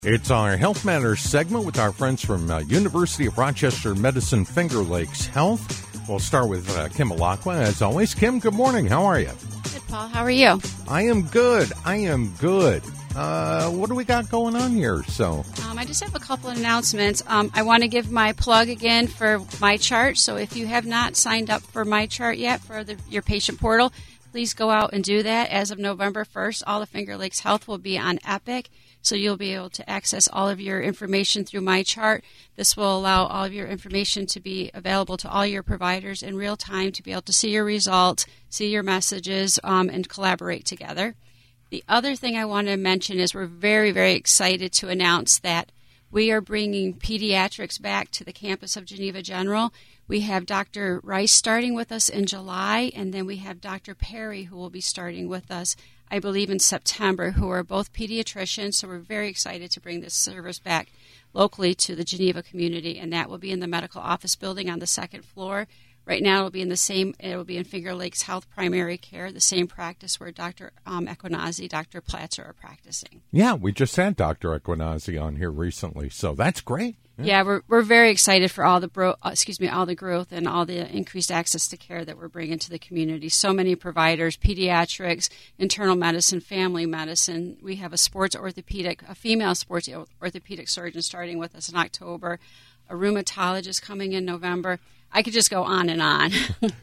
It's our Health Matters segment with our friends from University of Rochester Medicine Finger Lakes Health. We'll start with Kim Alakwa, as always. Kim, good morning. How are you? Good, Paul. How are you? I am good. What do we got going on here? I just have a couple of announcements. I want to give my plug again for MyChart. So if you have not signed up for MyChart yet for your patient portal, please go out and do that. As of November 1st, all the Finger Lakes Health will be on Epic. So you'll be able to access all of your information through MyChart. This will allow all of your information to be available to all your providers in real time to be able to see your results, see your messages, and collaborate together. The other thing I want to mention is we're very, very excited to announce that we are bringing pediatrics back to the campus of Geneva General. We have Dr. Rice starting with us in July, and then we have Dr. Perry who will be starting with us, I believe, in September, who are both pediatricians. So we're very excited to bring this service back locally to the Geneva community, and that will be in the medical office building on the second floor. Right now, it'll be in Finger Lakes Health Primary Care, the same practice where Dr. Equinazzi, Dr. Platzer are practicing. Yeah, we just had Dr. Equinazzi on here recently, so that's great. Yeah, we're very excited for all the growth and all the increased access to care that we're bringing to the community. So many providers, pediatrics, internal medicine, family medicine. We have a female sports orthopedic surgeon starting with us in October, a rheumatologist coming in November. I could just go on and on.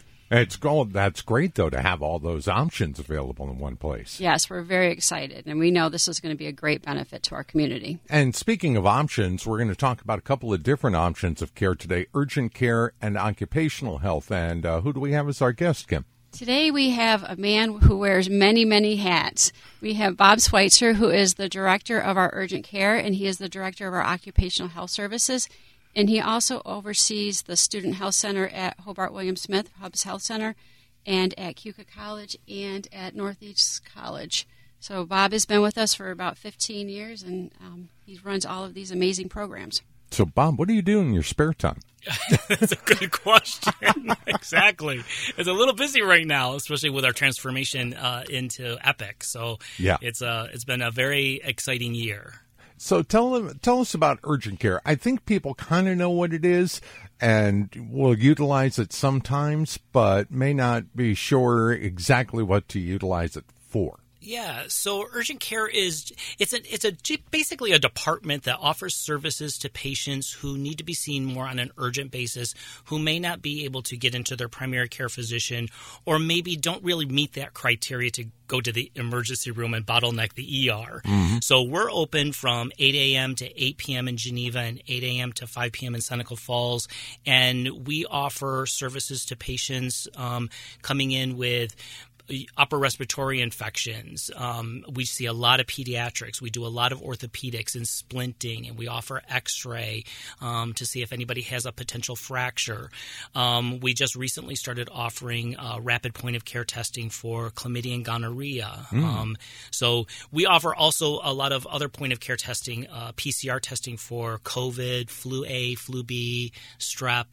That's great, though, to have all those options available in one place. Yes, we're very excited, and we know this is going to be a great benefit to our community. And speaking of options, we're going to talk about a couple of different options of care today, urgent care and occupational health. And who do we have as our guest, Kim? Today we have a man who wears many, many hats. We have Bob Schweitzer, who is the director of our urgent care, and he is the director of our occupational health services. And he also oversees the Student Health Center at Hobart William Smith, Hubs Health Center, and at Keuka College and at Northeast College. So Bob has been with us for about 15 years, and he runs all of these amazing programs. So, Bob, what do you do in your spare time? That's a good question. Exactly. It's a little busy right now, especially with our transformation into Epic. So yeah, it's been a very exciting year. So tell us about urgent care. I think people kind of know what it is and will utilize it sometimes, but may not be sure exactly what to utilize it for. Yeah, so urgent care is basically a department that offers services to patients who need to be seen more on an urgent basis, who may not be able to get into their primary care physician, or maybe don't really meet that criteria to go to the emergency room and bottleneck the ER. Mm-hmm. So we're open from 8 a.m. to 8 p.m. in Geneva and 8 a.m. to 5 p.m. in Seneca Falls, and we offer services to patients coming in with upper respiratory infections. We see a lot of pediatrics. We do a lot of orthopedics and splinting, and we offer x-ray to see if anybody has a potential fracture. We just recently started offering rapid point-of-care testing for chlamydia and gonorrhea. So we offer also a lot of other point-of-care testing, PCR testing for COVID, flu A, flu B, strep.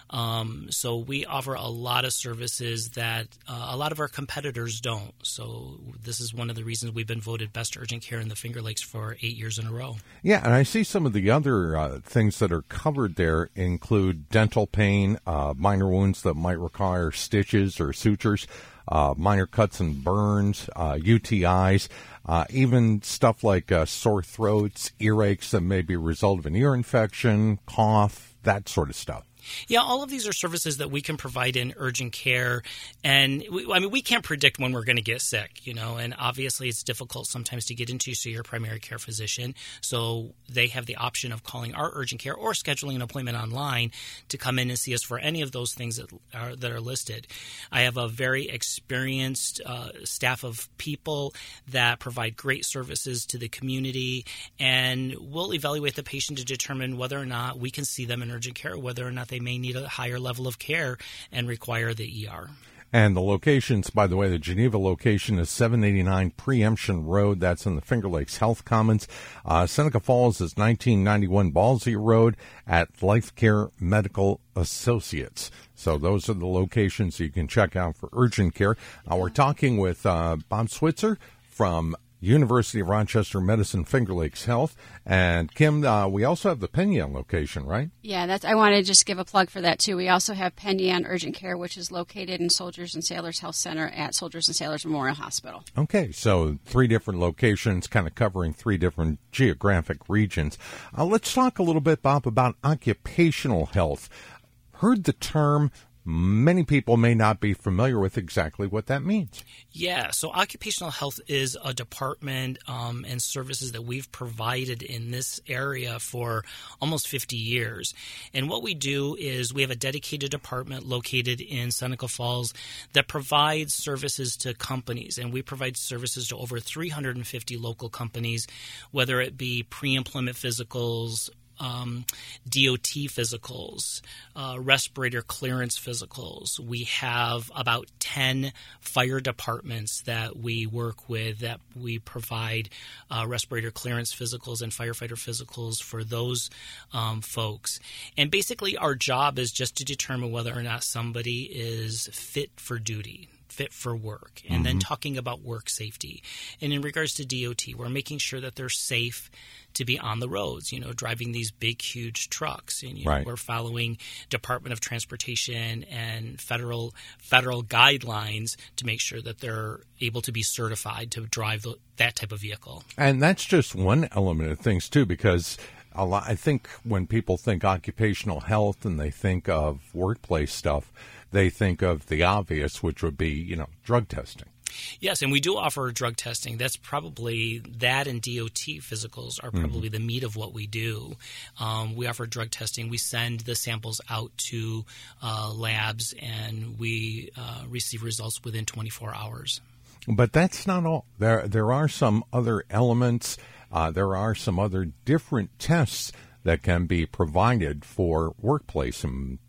So we offer a lot of services that a lot of our competitors don't. So this is one of the reasons we've been voted best urgent care in the Finger Lakes for 8 years in a row. Yeah, and I see some of the other things that are covered there include dental pain, minor wounds that might require stitches or sutures, minor cuts and burns, UTIs, even stuff like sore throats, earaches that may be a result of an ear infection, cough, that sort of stuff. Yeah, all of these are services that we can provide in urgent care, and we can't predict when we're going to get sick, and obviously it's difficult sometimes to get into your primary care physician, so they have the option of calling our urgent care or scheduling an appointment online to come in and see us for any of those things that are listed. I have a very experienced staff of people that provide great services to the community, and we'll evaluate the patient to determine whether or not we can see them in urgent care, whether or not they may need a higher level of care and require the ER. And the locations, by the way, the Geneva location is 789 Preemption Road. That's in the Finger Lakes Health Commons. Seneca Falls is 1991 Ballsy Road at Life Care Medical Associates. So those are the locations you can check out for urgent care. We're talking with Bob Schweitzer from University of Rochester Medicine, Finger Lakes Health. And Kim, we also have the Penn Yan location, right? Yeah, I want to just give a plug for that, too. We also have Penn Yan Urgent Care, which is located in Soldiers and Sailors Health Center at Soldiers and Sailors Memorial Hospital. Okay, so 3 different locations kind of covering 3 different geographic regions. Let's talk a little bit, Bob, about occupational health. Heard the term. Many people may not be familiar with exactly what that means. Yeah, so occupational health is a department and services that we've provided in this area for almost 50 years. And what we do is we have a dedicated department located in Seneca Falls that provides services to companies. And we provide services to over 350 local companies, whether it be pre-employment physicals, DOT physicals, respirator clearance physicals. We have about 10 fire departments that we work with that we provide respirator clearance physicals and firefighter physicals for those folks. And basically our job is just to determine whether or not somebody is fit for duty, fit for work, and then talking about work safety. And in regards to DOT, we're making sure that they're safe to be on the roads, driving these big, huge trucks. And we're following Department of Transportation and federal guidelines to make sure that they're able to be certified to drive that type of vehicle. And that's just one element of things, too, because I think when people think occupational health and they think of workplace stuff, they think of the obvious, which would be, drug testing. Yes, and we do offer drug testing. That's probably that, and DOT physicals are probably the meat of what we do. We offer drug testing. We send the samples out to labs, and we receive results within 24 hours. But that's not all. There are some other elements. There are some other different tests that can be provided for workplace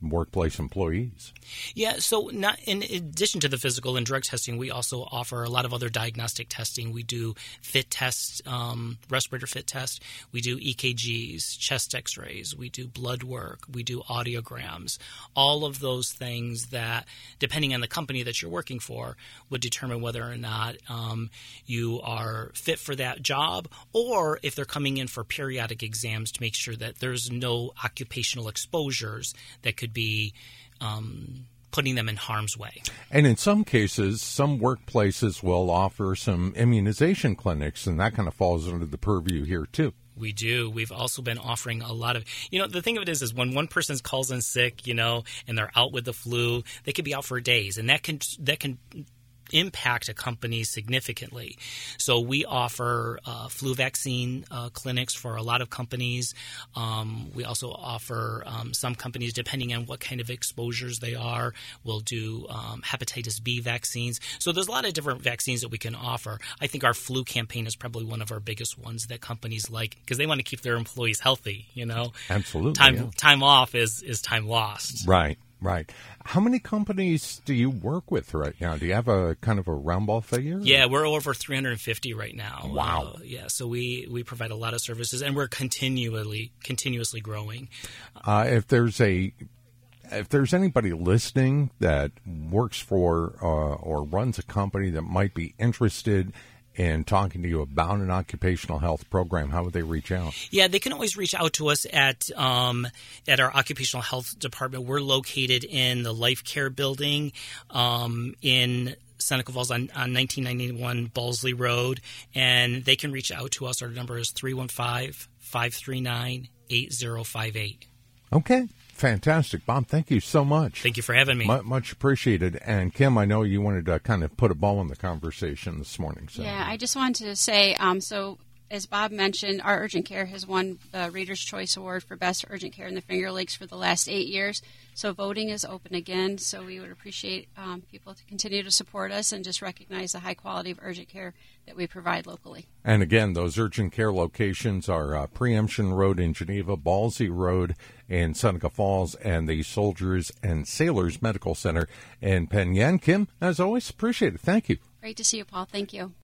employees. Yeah, so not in addition to the physical and drug testing, we also offer a lot of other diagnostic testing. We do fit tests, respirator fit test. We do EKGs, chest x-rays. We do blood work. We do audiograms. All of those things that, depending on the company that you're working for, would determine whether or not you are fit for that job, or if they're coming in for periodic exams to make sure that there's no occupational exposures that could be putting them in harm's way. And in some cases, some workplaces will offer some immunization clinics, and that kind of falls under the purview here, too. We do. We've also been offering a lot of, the thing of it is when one person calls in sick, and they're out with the flu, they could be out for days, and that can impact a company significantly. So we offer flu vaccine clinics for a lot of companies. We also offer some companies, depending on what kind of exposures they are, will do hepatitis B vaccines. So there's a lot of different vaccines that we can offer. I think our flu campaign is probably one of our biggest ones that companies like because they want to keep their employees healthy, Absolutely. Time off is time lost. Right. Right. How many companies do you work with right now? Do you have a kind of a round ball figure? Yeah, we're over 350 right now. Wow. So we provide a lot of services, and we're continuously growing. If there's anybody listening that works for or runs a company that might be interested in talking to you about an occupational health program, how would they reach out? Yeah, they can always reach out to us at our occupational health department. We're located in the Life Care building in Seneca Falls on 1991 Balsley Road, and they can reach out to us. Our number is 315-539-8058. Okay. Fantastic. Bob, thank you so much. Thank you for having me. Much appreciated. And Kim, I know you wanted to kind of put a ball in the conversation this morning. So. Yeah, I just wanted to say, so as Bob mentioned, our urgent care has won the Reader's Choice Award for Best Urgent Care in the Finger Lakes for the last 8 years. So voting is open again, so we would appreciate people to continue to support us and just recognize the high quality of urgent care that we provide locally. And again, those urgent care locations are Preemption Road in Geneva, Balsley Road in Seneca Falls, and the Soldiers and Sailors Medical Center in Penn Yan. Kim, as always, appreciate it. Thank you. Great to see you, Paul. Thank you.